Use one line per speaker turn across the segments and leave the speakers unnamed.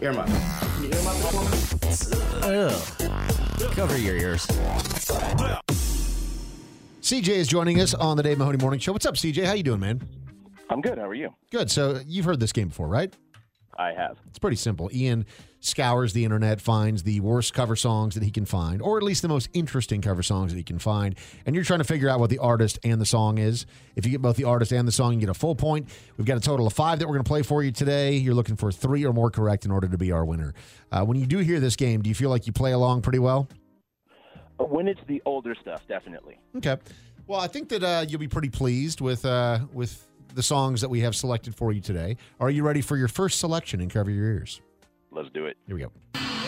Earmuffs. Can you hear my
Ugh. Cover your ears.
CJ is joining us on the Dave Mahoney Morning Show. What's up, CJ? How you doing, man?
I'm good. How are you?
Good. So you've heard this game before, right?
I have.
It's pretty simple. Ian scours the internet, finds the worst cover songs that he can find, or at least the most interesting cover songs that he can find, and you're trying to figure out what the artist and the song is. If you get both the artist and the song, you get a full point. We've got a total of 5 that we're going to play for you today. You're looking for 3 or more correct in order to be our winner. When you do hear this game, do you feel like you play along pretty well?
When it's the older stuff, definitely.
Okay. Well, I think that you'll be pretty pleased with the songs that we have selected for you today. Are you ready for your first selection and cover your ears?
Let's do it.
Here we go.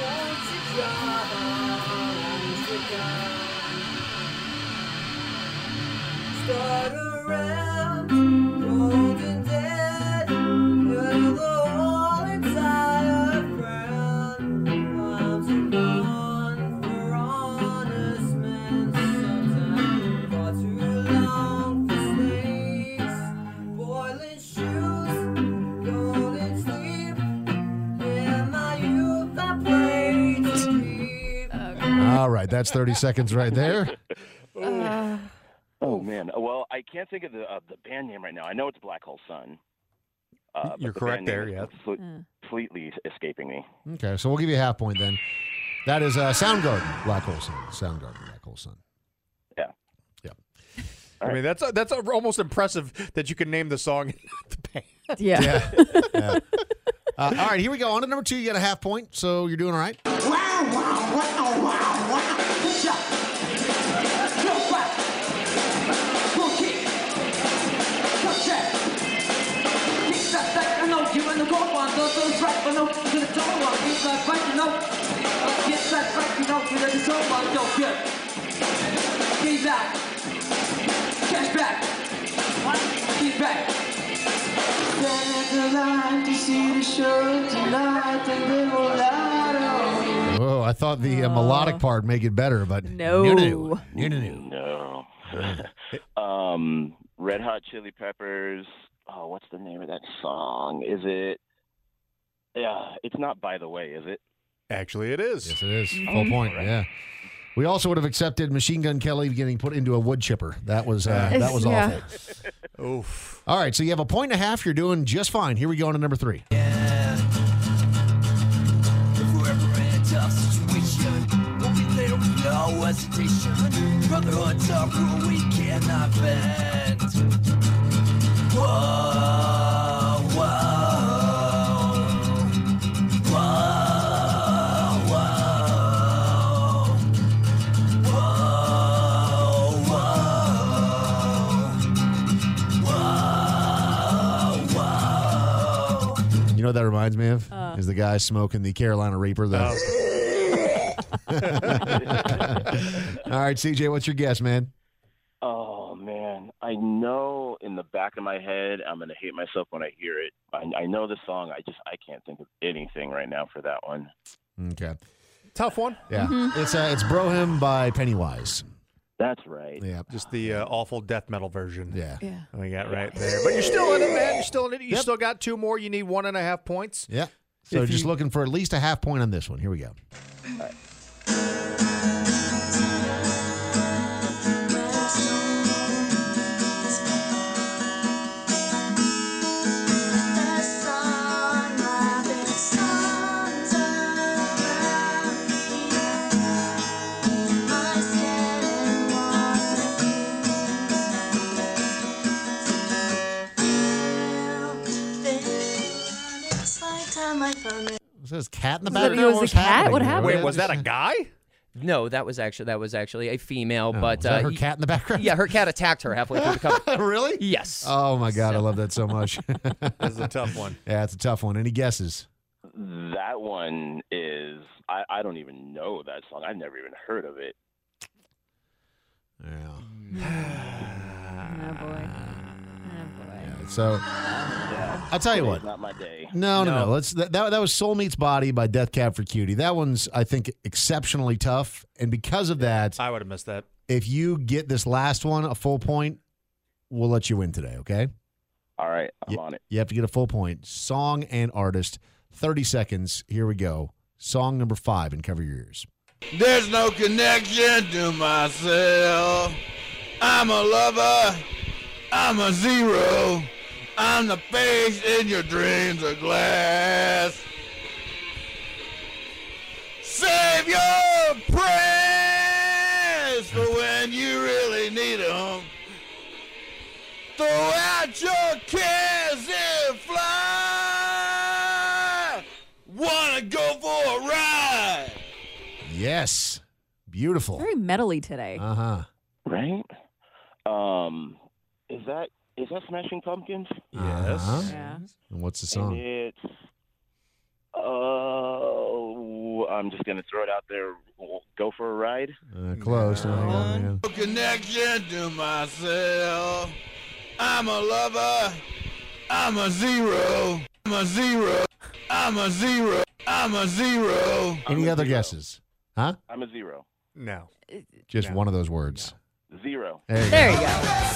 Start around, cold and dead, you're the whole entire ground. Arms are gone for honest men, sometimes far too long for snakes. Boiling shoes, golden sleep, in my youth I played to keep.
All right, that's 30 seconds right there.
Oh, man. Well, I can't think of the band name right now. I know it's Black Hole Sun. But
You're
the
correct
band name
there,
is
yeah.
completely escaping me.
Okay, so we'll give you a half point then. That is Soundgarden, Black Hole Sun. Soundgarden, Black Hole Sun.
Yeah.
Yep.
I mean, that's almost impressive that you can name the song and not the band.
Yeah.
Yeah. All right, here we go. On to number 2, you get a half point, so you're doing all right. Oh, I thought the melodic part make it better, but
No.
no.
No. Red Hot Chili Peppers. Oh, what's the name of that song? Is it? Yeah, it's not By the Way, is it?
Actually, it is.
Yes, it is. Full point. Yeah. We also would have accepted Machine Gun Kelly getting put into a wood chipper. That was
Yeah.
awful.
Oof.
All right, so you have a point and a half. You're doing just fine. Here we go on to number 3.
If we're ever in a tough situation, we'll be there with no hesitation. Brotherhood tough rule we cannot bend. Whoa, whoa, whoa, whoa, whoa, whoa, whoa.
You know what that reminds me of? Is the guy smoking the Carolina Reaper. All right, CJ, what's your guess, man?
Oh, man. I know in the back of my head I'm going to hate myself when I hear it. I know the song. I can't think of anything right now for that one.
Okay.
Tough one.
Yeah. It's Brohim by Pennywise.
That's right.
Yeah.
Just the awful death metal version.
Yeah.
Yeah.
We got right there. But you're still in it, man. You're still in it. You
Yep.
still got 2 more. You need 1.5 points.
Yeah. So
If
just
you-
looking for at least a half point on this one. Here we go. It says cat in the
Was it-
background.
it was a
What's
cat?
happening
What
here?
happened?
Wait, was that a guy?
No, that was actually a female,
Oh,
but
is that her
he-
cat in the background?
yeah, her cat attacked her halfway through the cover.
Really?
Yes.
Oh my God, I love that so much.
This is a tough one.
Yeah, it's a tough one. Any guesses?
That one is, I don't even know that song. I've never even heard of it.
Yeah.
Oh, boy.
So I'll tell you
Today's
what.
not my day.
No. That was Soul Meets Body by Death Cab for Cutie. That one's, I think, exceptionally tough. And because of that,
I would have missed that.
if you get this last one a full point, we'll let you win today, okay?
All right, I'm on it.
You have to get a full point. Song and artist. 30 seconds. Here we go. Song number 5 and cover your ears.
There's no connection to myself. I'm a lover. I'm a zero. I'm the face in your dreams of glass. Save your prayers for when you really need them. Throw out your cares and fly. Wanna go for a ride?
Yes. Beautiful.
Very metally today.
Uh-huh.
Right? Is that Smashing Pumpkins?
Yes.
Yeah.
And what's the
And
song?
it's I'm just gonna throw it out there. Go for a ride.
Close.
No.
Hang on.
No connection to myself. I'm a lover. I'm a zero. I'm a zero. I'm a zero. I'm a zero.
Any
I'm a
other
zero.
guesses? Huh?
I'm a zero.
No.
Just
No.
one of those words.
Zero.
There you go.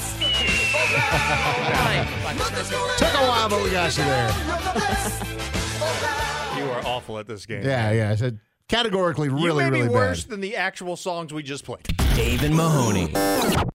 Took a while, but we got you there.
You are awful at this game.
Yeah. I said categorically
You
really,
may be
really
worse
bad.
than the actual songs we just played.
Dave and Mahoney.